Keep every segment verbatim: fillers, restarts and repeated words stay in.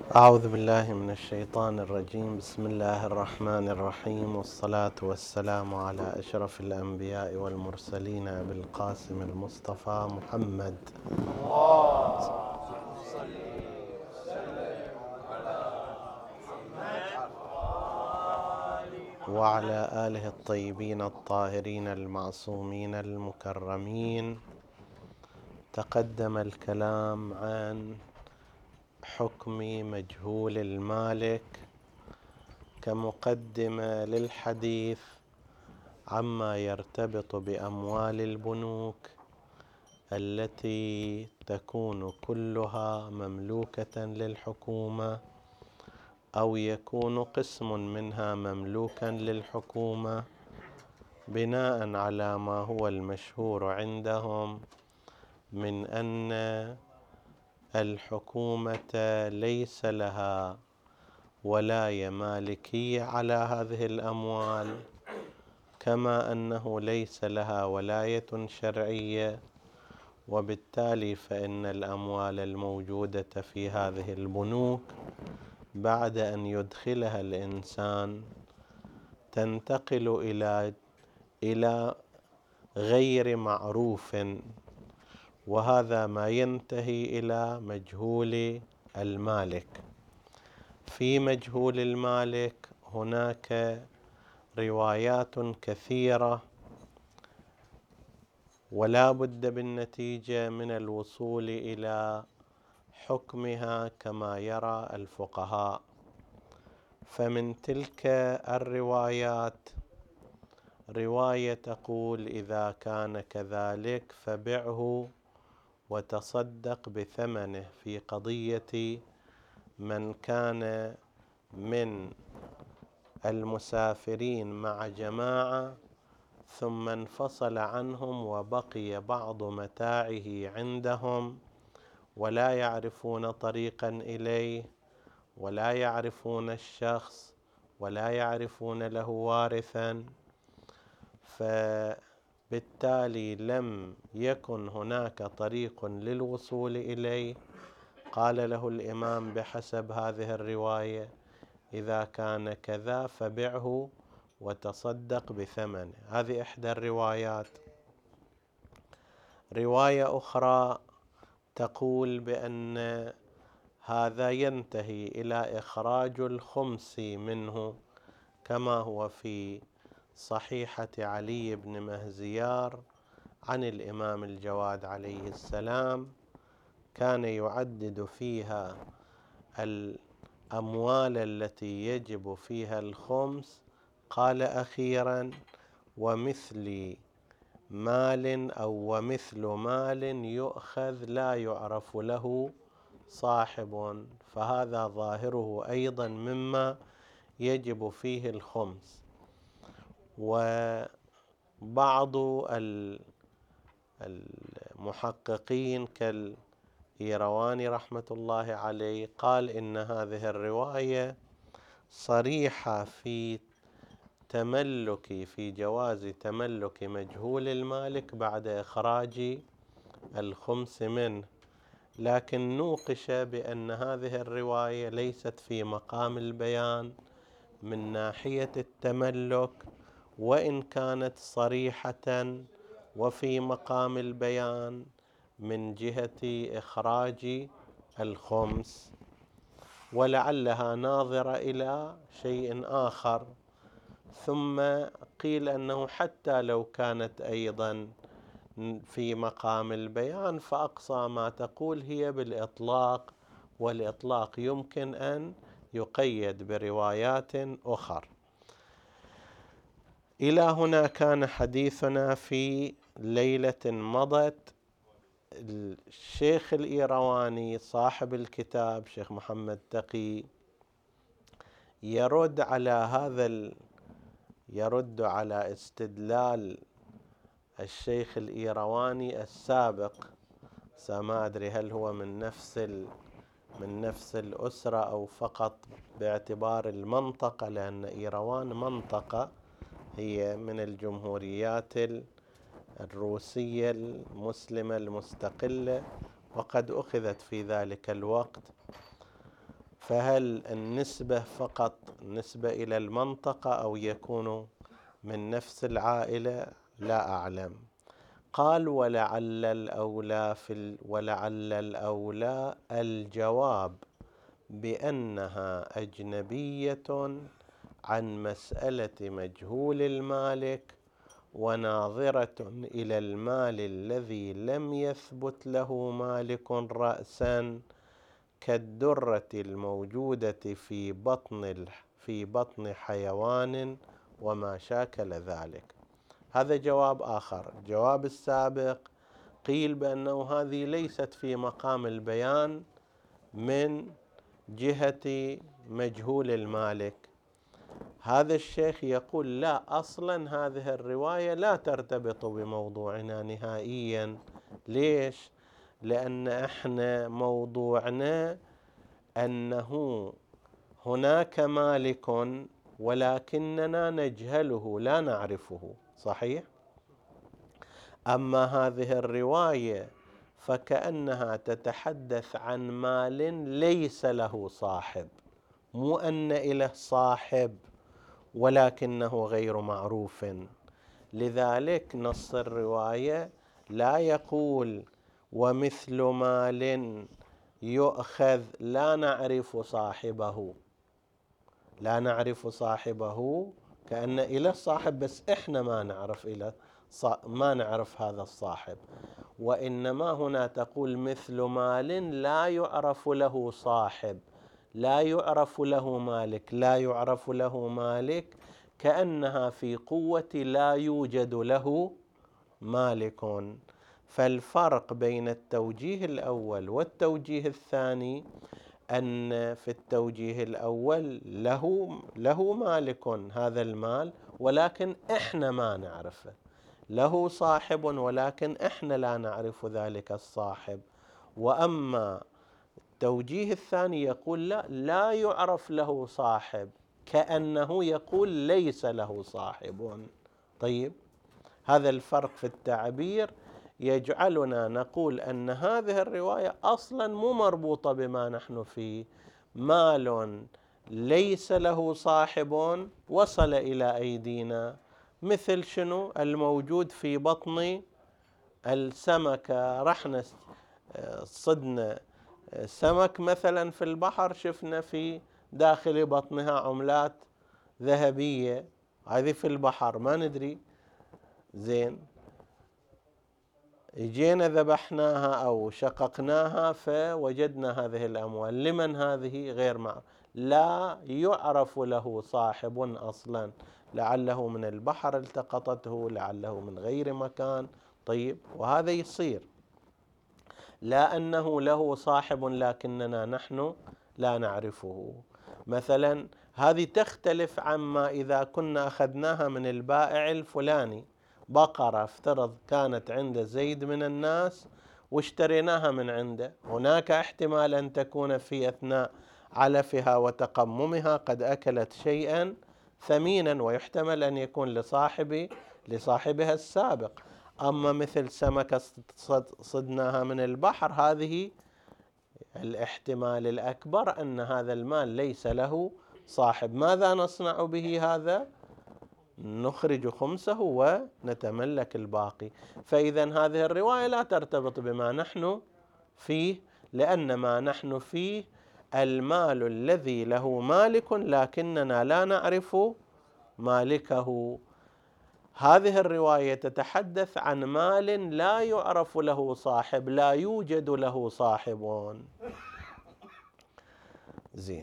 أعوذ بالله من الشيطان الرجيم. بسم الله الرحمن الرحيم، والصلاة والسلام على أشرف الأنبياء والمرسلين أبي القاسم المصطفى محمد وعلى آله الطيبين الطاهرين المعصومين المكرمين. تقدم الكلام عن حكم مجهول المالك كمقدمة للحديث عما يرتبط بأموال البنوك التي تكون كلها مملوكة للحكومة أو يكون قسم منها مملوكا للحكومة بناء على ما هو المشهور عندهم من أن الحكومة ليس لها ولاية مالكية على هذه الأموال، كما أنه ليس لها ولاية شرعية، وبالتالي فإن الأموال الموجودة في هذه البنوك بعد أن يدخلها الإنسان تنتقل إلى إلى غير معروف، وهذا ما ينتهي إلى مجهول المالك. في مجهول المالك هناك روايات كثيرة، ولا بد بالنتيجة من الوصول إلى حكمها كما يرى الفقهاء. فمن تلك الروايات رواية تقول: إذا كان كذلك فبعه وتصدق بثمنه، في قضية من كان من المسافرين مع جماعة ثم انفصل عنهم وبقي بعض متاعه عندهم ولا يعرفون طريقا إليه ولا يعرفون الشخص ولا يعرفون له وارثا، فبالتالي لم يكن هناك طريق للوصول إليه. قال له الإمام بحسب هذه الرواية: إذا كان كذا فبعه وتصدق بثمنه. هذه إحدى الروايات. رواية أخرى تقول بأن هذا ينتهي إلى إخراج الخمس منه، كما هو في صحيحة علي بن مهزيار عن الإمام الجواد عليه السلام، كان يعدد فيها الأموال التي يجب فيها الخمس. قال أخيرا: ومثل مال أو ومثل مال يؤخذ لا يعرف له صاحب، فهذا ظاهره أيضا مما يجب فيه الخمس. وبعض المحققين كالإيرواني رحمة الله عليه قال إن هذه الرواية صريحة في تملك في جواز تملك مجهول المالك بعد إخراج الخمس منه، لكن نوقش بأن هذه الرواية ليست في مقام البيان من ناحية التملك، وإن كانت صريحة وفي مقام البيان من جهة إخراج الخمس، ولعلها ناظرة إلى شيء آخر. ثم قيل أنه حتى لو كانت أيضا في مقام البيان فأقصى ما تقول هي بالإطلاق، والإطلاق يمكن أن يقيد بروايات أخرى. إلى هنا كان حديثنا في ليلة مضت. الشيخ الإيرواني صاحب الكتاب شيخ محمد تقي يرد على هذا ال... يرد على استدلال الشيخ الإيرواني السابق. ما أدري هل هو من نفس ال... من نفس الأسرة أو فقط باعتبار المنطقة، لأن إيروان منطقة هي من الجمهوريات الروسية المسلمة المستقلة، وقد أخذت في ذلك الوقت. فهل النسبة فقط نسبة إلى المنطقة أو يكون من نفس العائلة؟ لا أعلم. قال ولعل الأولى في ولعل الأولى الجواب بأنها أجنبية عن مسألة مجهول المالك وناظرة إلى المال الذي لم يثبت له مالك رأسا كالدرة الموجودة في بطن في بطن حيوان وما شاكل ذلك. هذا جواب آخر. الجواب السابق قيل بأنه هذه ليست في مقام البيان من جهة مجهول المالك. هذا الشيخ يقول لا، أصلا هذه الرواية لا ترتبط بموضوعنا نهائيا. ليش؟ لأن احنا موضوعنا أنه هناك مالك ولكننا نجهله لا نعرفه، صحيح؟ أما هذه الرواية فكأنها تتحدث عن مال ليس له صاحب، مو أن له صاحب ولكنه غير معروف. لذلك نص الرواية لا يقول ومثل مال يؤخذ لا نعرف صاحبه، لا نعرف صاحبه كأن إلى الصاحب بس إحنا ما نعرف إلى ما نعرف هذا الصاحب. وإنما هنا تقول مثل مال لا يعرف له صاحب، لا يعرف له مالك، لا يعرف له مالك كأنها في قوة لا يوجد له مالك. فالفرق بين التوجيه الأول والتوجيه الثاني أن في التوجيه الأول له له مالك هذا المال ولكن إحنا ما نعرفه، له صاحب ولكن إحنا لا نعرف ذلك الصاحب. وأما التوجيه الثاني يقول لا لا يعرف له صاحب، كأنه يقول ليس له صاحب. طيب، هذا الفرق في التعبير يجعلنا نقول أن هذه الرواية أصلا مو مربوطة بما نحن فيه. مال ليس له صاحب وصل إلى أيدينا، مثل شنو؟ الموجود في بطن السمكة. رحنا صدنا سمك مثلا في البحر، شفنا في داخل بطنها عملات ذهبية، هذه في البحر ما ندري. زين، جينا ذبحناها أو شققناها فوجدنا هذه الأموال، لمن هذه؟ غير معروف، لا يعرف له صاحب أصلا، لعله من البحر التقطته، لعله من غير مكان. طيب، وهذا يصير لا أنه له صاحب لكننا نحن لا نعرفه. مثلا هذه تختلف عما إذا كنا أخذناها من البائع الفلاني. بقرة افترض كانت عند زيد من الناس واشتريناها من عنده، هناك احتمال أن تكون في أثناء علفها وتقممها قد أكلت شيئا ثمينا، ويحتمل أن يكون لصاحب لصاحبها السابق. أما مثل سمكة صدناها من البحر، هذه الاحتمال الأكبر أن هذا المال ليس له صاحب. ماذا نصنع به هذا؟ نخرج خمسه ونتملك الباقي. فإذا هذه الرواية لا ترتبط بما نحن فيه، لأن ما نحن فيه المال الذي له مالك لكننا لا نعرف مالكه. هذه الرواية تتحدث عن مال لا يعرف له صاحب، لا يوجد له صاحب. زين،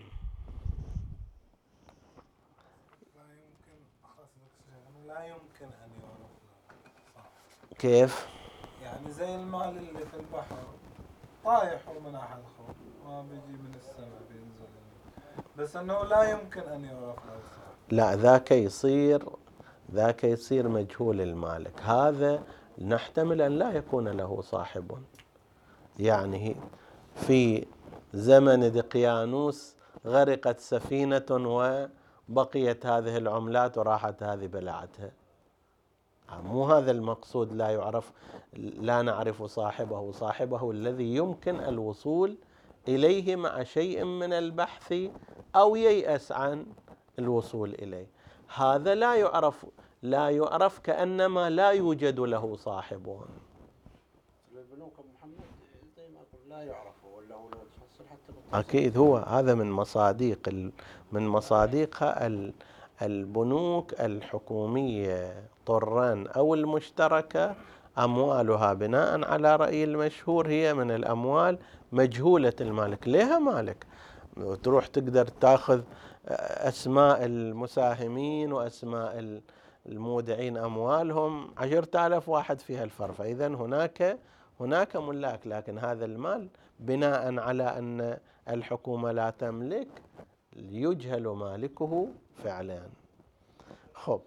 لا يمكن أن يعرف صاحب. كيف؟ يعني زي المال اللي في البحر طايح ومنح الخوف ما بيجي من السماء بينزل، بس أنه لا يمكن أن يعرف له صاحب. لا، ذاك يصير ذاك يصير مجهول المالك. هذا نحتمل أن لا يكون له صاحب. يعني في زمن دقيانوس غرقت سفينة وبقيت هذه العملات وراحت هذه بلعتها. مو هذا المقصود، لا يعرف لا نعرف صاحبه. صاحبه الذي يمكن الوصول إليه مع شيء من البحث أو ييأس عن الوصول إليه. هذا لا يعرف لا يعرف كأنما لا يوجد له صاحبون. البنوك محمد زي ما أقول لا يعرف ولا هو لو تحصل حتى أكيد هو هذا من مصادق من مصادقها البنوك الحكومية طرا أو المشتركة، أموالها بناء على رأي المشهور هي من الأموال مجهولة المالك. لها مالك تروح تقدر تأخذ أسماء المساهمين وأسماء المودعين أموالهم عشرة آلاف واحد في هالفر، فإذا هناك هناك ملاك، لكن هذا المال بناء على أن الحكومة لا تملك يجهل مالكه فعلا. خب،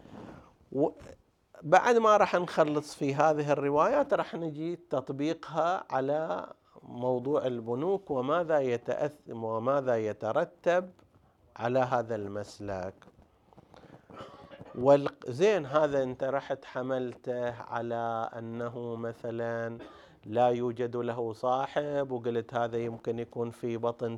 بعد ما راح نخلص في هذه الروايات راح نجي تطبيقها على موضوع البنوك وماذا يتأثر وماذا يترتب على هذا المسلك. والزين هذا انت رحت حملته على أنه مثلا لا يوجد له صاحب، وقلت هذا يمكن يكون في بطن